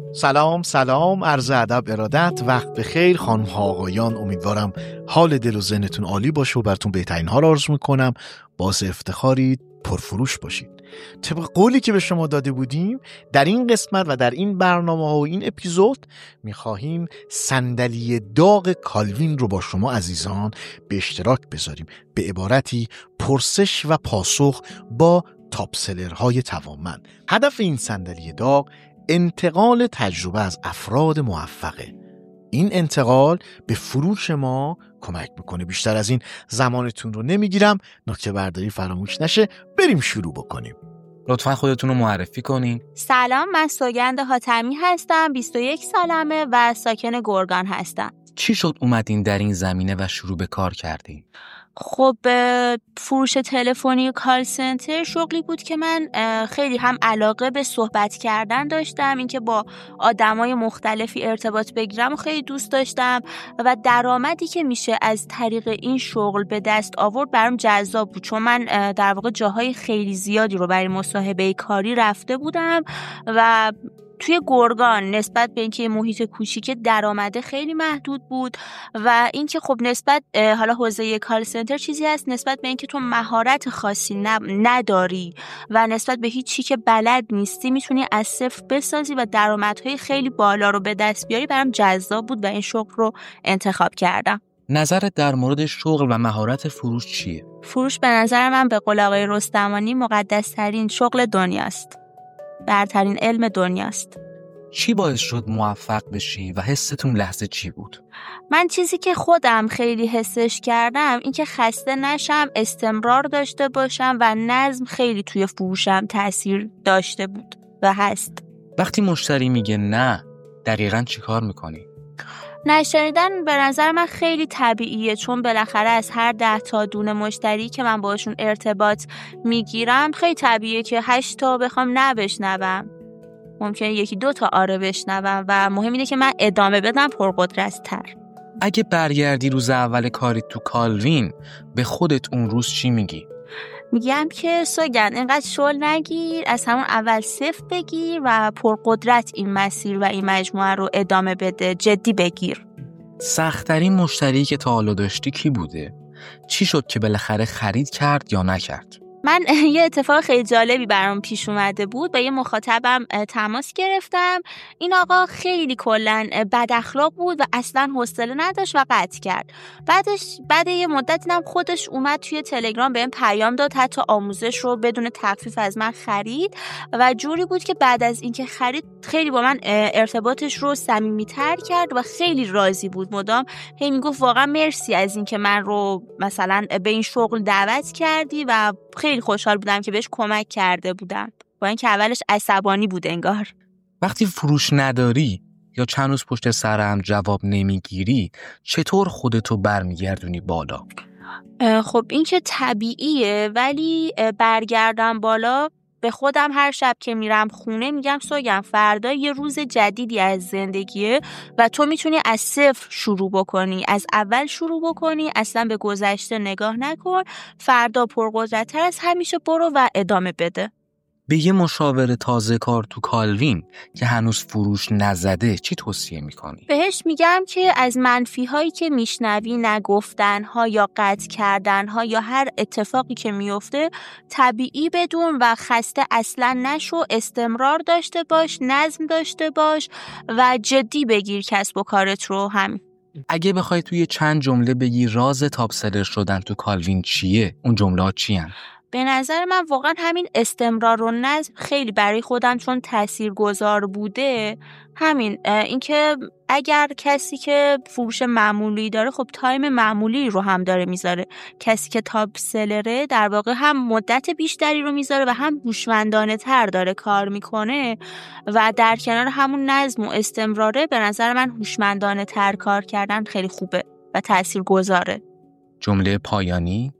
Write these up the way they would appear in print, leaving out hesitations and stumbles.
سلام، عرض ادب ارادت، وقت بخیر خانم ها آقایان. امیدوارم حال دل و ذهنتون عالی باشه و براتون بهترین ها رو آرزو میکنم. باعث افتخارید، پرفروش باشید. طبق قولی که به شما داده بودیم در این قسمت و در این برنامه ها و این اپیزود میخواهیم صندلی داغ کالوین رو با شما عزیزان به اشتراک بذاریم. به عبارتی پرسش و پاسخ با تاپ سلرهای توانمند. هدف این صندلی داغ انتقال تجربه از افراد موفقه. این انتقال به فروش ما کمک میکنه. بیشتر از این زمانتون رو نمیگیرم، نکته برداری فراموش نشه. بریم شروع بکنیم. لطفا خودتون رو معرفی کنین. سلام، من سوگند حاتمی هستم، 21 سالمه و ساکن گرگان هستم. چی شد اومدین در این زمینه و شروع به کار کردین؟ خب فروش تلفنی کال سنتر شغلی بود که من خیلی هم علاقه به صحبت کردن داشتم، اینکه با آدمای مختلفی ارتباط بگیرم و خیلی دوست داشتم و درآمدی که میشه از طریق این شغل به دست آورد برام جذاب بود، چون من در واقع جاهای خیلی زیادی رو برای مصاحبه کاری رفته بودم و توی گرگان نسبت به اینکه محیط کوچیک درآمد خیلی محدود بود و اینکه خب نسبت حالا حوزه کال سنتر چیزی هست نسبت به اینکه تو مهارت خاصی نداری و نسبت به هیچ چی که بلد نیستی میتونی از صفر بسازی و درآمدهای خیلی بالا رو به دست بیاری، برام جذاب بود و این شغل رو انتخاب کردم. نظرت در مورد شغل و مهارت فروش چیه؟ فروش به نظر من به قول آقای رستمانی مقدس‌ترین شغل دنیاست. برترین علم دنیاست. چی باعث شد موفق بشی و حستون لحظه چی بود؟ من چیزی که خودم خیلی حسش کردم این که خسته نشم، استمرار داشته باشم و نظم خیلی توی فروشم تأثیر داشته بود و هست. وقتی مشتری میگه نه، دقیقاً چی کار میکنی؟ نشنیدن به نظر من خیلی طبیعیه، چون بالاخره از هر 10 تا دونه مشتری که من باشون ارتباط میگیرم خیلی طبیعیه که 8 تا بخوام نه بشنوم، ممکنه 1-2 تا آره بشنوم و مهم اینه که من ادامه بدم پرقدرت تر. اگه برگردی روز اول کاری تو کالوین به خودت اون روز چی میگی؟ میگم که سوگند اینقدر شل نگیر، از همون اول صفر بگیر و پرقدرت این مسیر و این مجموعه رو ادامه بده، جدی بگیر. سخت‌ترین مشتری که تا حالا داشتی کی بوده؟ چی شد که بالاخره خرید کرد یا نکرد؟ من یه اتفاق خیلی جالبی برام پیش اومده بود. با یه مخاطبم تماس گرفتم. این آقا خیلی کلاً بد اخلاق بود و اصلاً حوصله نداشت و قطع کرد. بعد یه مدت دیدم خودش اومد توی تلگرام بهم پیام داد، حتی آموزش رو بدون تخفیف از من خرید و جوری بود که بعد از اینکه خرید خیلی با من ارتباطش رو صمیمیتر کرد و خیلی راضی بود. مدام هی میگفت واقعا مرسی از اینکه من رو مثلا به این شغل دعوت کردی و خیلی خوشحال بودم که بهش کمک کرده بودم، با اینکه اولش عصبانی بود انگار. وقتی فروش نداری یا چند روز پشت سر هم جواب نمیگیری، چطور خودتو برمیگردونی بالا؟ خب این که طبیعیه، ولی برگردم بالا به خودم هر شب که میرم خونه میگم سوگند فردا یه روز جدیدی از زندگیه و تو میتونی از صفر شروع بکنی، از اول شروع بکنی، اصلا به گذشته نگاه نکن، فردا پرقدرت‌تر از همیشه برو و ادامه بده. به یه مشاور تازه کار تو کالوین که هنوز فروش نزده چی توصیه میکنی؟ بهش میگم که از منفی هایی که میشنوی، نگفتن ها یا قطع کردن ها یا هر اتفاقی که میفته طبیعی بدون و خسته اصلا نشو، استمرار داشته باش، نظم داشته باش و جدی بگیر کسب و کارت رو. همین. اگه بخوای توی چند جمله بگی راز تاپ سلر شدن تو کالوین چیه، اون جمله ها چی هن؟ به نظر من واقعا همین استمرار و نظم خیلی برای خودم چون تاثیرگذار بوده. همین اینکه اگر کسی که فروش معمولی داره خب تایم معمولی رو هم داره میذاره، کسی که تاپ سلره در واقع هم مدت بیشتری رو میذاره و هم هوشمندانه تر داره کار میکنه و در کنار همون نظم و استمراره به نظر من هوشمندانه تر کار کردن خیلی خوبه و تاثیرگذاره. جمله پایانی؟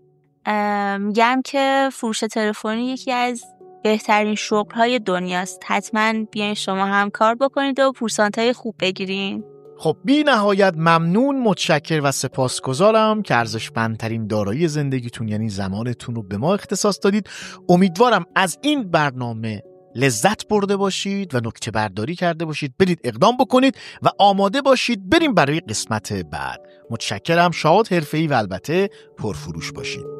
میگم که فروش تلفنی یکی از بهترین شغل‌های دنیاست. حتما بیاین شما هم کار بکنید و پورسانت‌های خوب بگیرین. خب بی نهایت ممنون، متشکر و سپاسگزارم که ارزشمندترین دارایی زندگیتون یعنی زمانتون رو به ما اختصاص دادید. امیدوارم از این برنامه لذت برده باشید و نکته برداری کرده باشید، برید اقدام بکنید و آماده باشید بریم برای قسمت بعد. متشکرم. شاد، حرفه‌ای و البته پرفروش باشید.